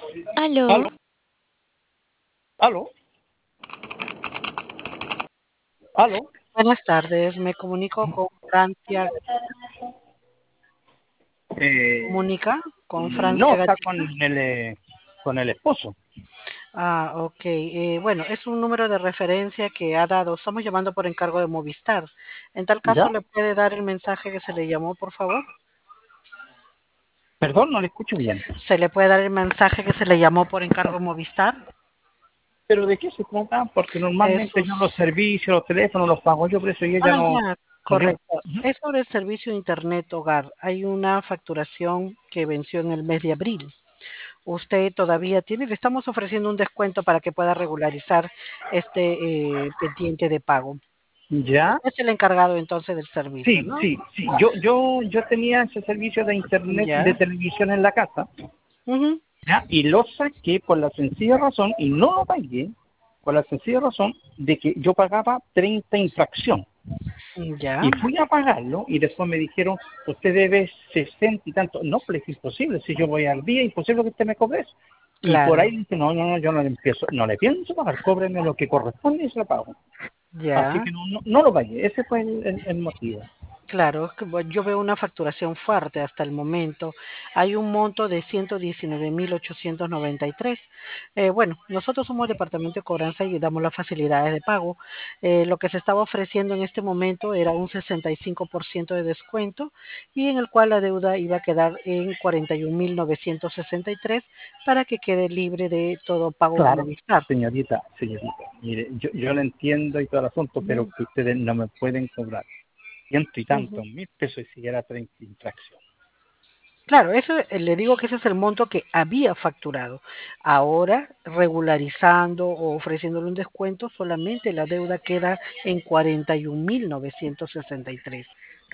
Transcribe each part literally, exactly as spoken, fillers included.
Aló, ¿Aló? ¿Aló? ¿Aló? buenas tardes. Me comunico con Francia. Eh, ¿Comunica con no, Francia está con Gatica? el, eh, con el esposo. Ah, ok. Eh, bueno, es un número de referencia que ha dado. Estamos llamando por encargo de Movistar. En tal caso, ¿Ya? ¿le puede dar el mensaje que se le llamó, por favor? Perdón, no le escucho bien. ¿Se le puede dar el mensaje que se le llamó por encargo de Movistar? ¿Pero de qué se trata? Porque normalmente Eso. yo los servicios, los teléfonos los pago yo, por eso ella Ah, no, ya, no quiero. correcto. Es sobre el servicio de Internet Hogar. Hay una facturación que venció en el mes de abril. Usted todavía tiene, le estamos ofreciendo un descuento para que pueda regularizar este eh, pendiente de pago. ¿Ya? Usted es el encargado entonces del servicio, Sí, ¿no? sí, sí. Yo, yo, yo tenía ese servicio de internet, de Ya. televisión en la casa, Ujú. ¿ya? Y lo saqué por la sencilla razón, y no lo pagué, por la sencilla razón de que yo pagaba treinta infracción. Ya, Y fui a pagarlo y después me dijeron, usted debe sesenta y tanto. No, pues es imposible, si yo voy al día, imposible que usted me cobre eso. Y por claro. ahí dije, no, no, no, yo no le empiezo, no le pienso pagar, cóbreme lo que corresponde y se lo pago. Así Ya. que no, no, no lo pagué, ese fue el, el- el motivo. Claro, es que, bueno, yo veo una facturación fuerte hasta el momento. Hay un monto de ciento diecinueve mil ochocientos noventa y tres. Eh, bueno, nosotros somos el departamento de cobranza y damos las facilidades de pago. Eh, lo que se estaba ofreciendo en este momento era un sesenta y cinco por ciento de descuento y en el cual la deuda iba a quedar en cuarenta y un mil novecientos sesenta y tres para que quede libre de todo pago con Claro, Movistar. señorita, señorita, mire, yo, yo lo entiendo y todo el asunto, pero Ujú, que ustedes no me pueden cobrar ciento y ujú. tantos mil pesos y siquiera treinta infracción. Claro, eso eh, le digo que ese es el monto que había facturado. Ahora, regularizando o ofreciéndole un descuento, solamente la deuda queda en cuarenta y un mil novecientos sesenta y tres.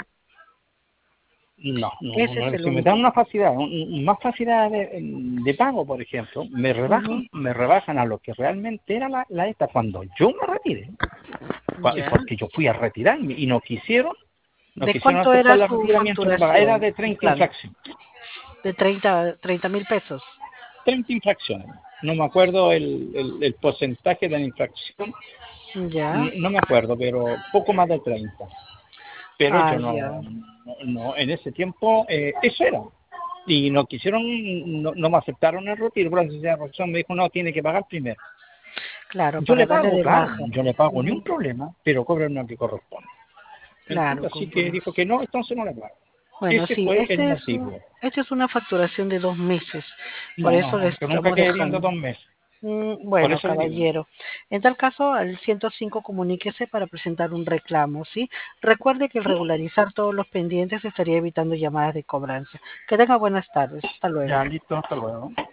No, no, Ese es no, el si me dan único. una facilidad, un- un- más facilidad de, de pago, por ejemplo, me Ujú. rebajan, me rebajan a lo que realmente era la, la esta cuando yo me retire, cua- Ya. porque yo fui a retirarme y no quisieron, no ¿De quisieron cuánto aceptar era la su retiramiento que pagaba, era facturación, de su treinta plan? infracciones, De treinta, treinta mil pesos. treinta infracciones, no me acuerdo el, el, el porcentaje de la infracción, Ya. no, no me acuerdo, pero poco más de treinta. Pero Ah, yo ya. no, no, no, en ese tiempo eh, eso era. Y no quisieron, no, no me aceptaron el retiro, por la sencilla razón me dijo, no, tiene que pagar primero. Claro, Yo para le darle pago, de claro, baja. yo le pago ni un Ujú. problema, pero cobran lo que corresponde. ¿Me Claro, entiende? Así que comprendo. dijo que no, entonces no le pago. Bueno, Ese sí, fue el este es un, motivo. esta es una facturación de dos meses. Por No, no, eso le no, yo nunca estamos quedé viendo dejando. dos meses. Mm, Por Bueno, eso le digo. caballero, en tal caso al ciento cinco comuníquese para presentar un reclamo, ¿sí? Recuerde que al regularizar todos los pendientes estaría evitando llamadas de cobranza. Que tenga buenas tardes. Hasta luego. Ya, listo, hasta luego.